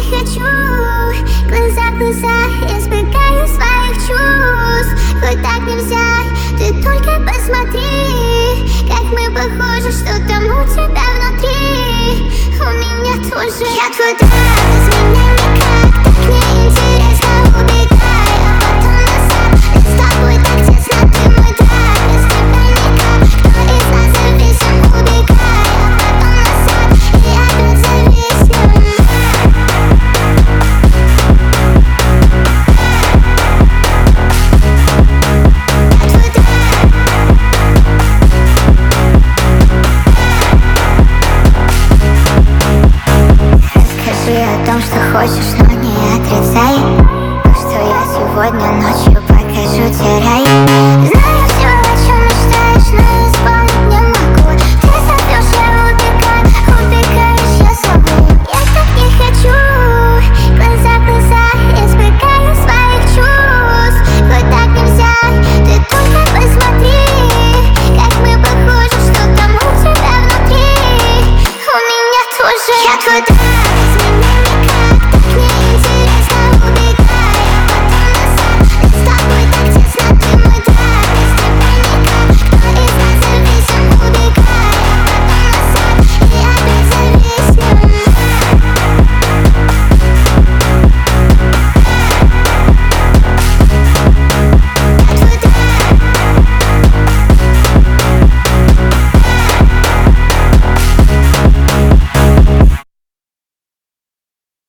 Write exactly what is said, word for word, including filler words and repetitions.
хочу. Глаза в глаза избегаю своих чувств. Хоть так нельзя, ты только посмотри, как мы похожи, что там у тебя внутри. У меня тоже. Я твой драк, без меня никак. Так неинтересно, убегай, а потом назад. Ведь с тобой так тесно, ты мой драк. Без тебя никак. Кто из нас зависим, убегай, а потом назад. И опять зависнем. Расскажи о том, что хочешь, но не отрицай то, что я сегодня ночью покажу тебе рай. Знаю все, о чем мечтаешь, но исполнить не могу. Ты зовешь, я убегаю, убегаешь, я зову. Я так не хочу. Глаза в глаза избегаю своих чувств. Хоть так нельзя, ты только посмотри, как мы похожи, что там у тебя внутри. У меня тоже. Я твой драк.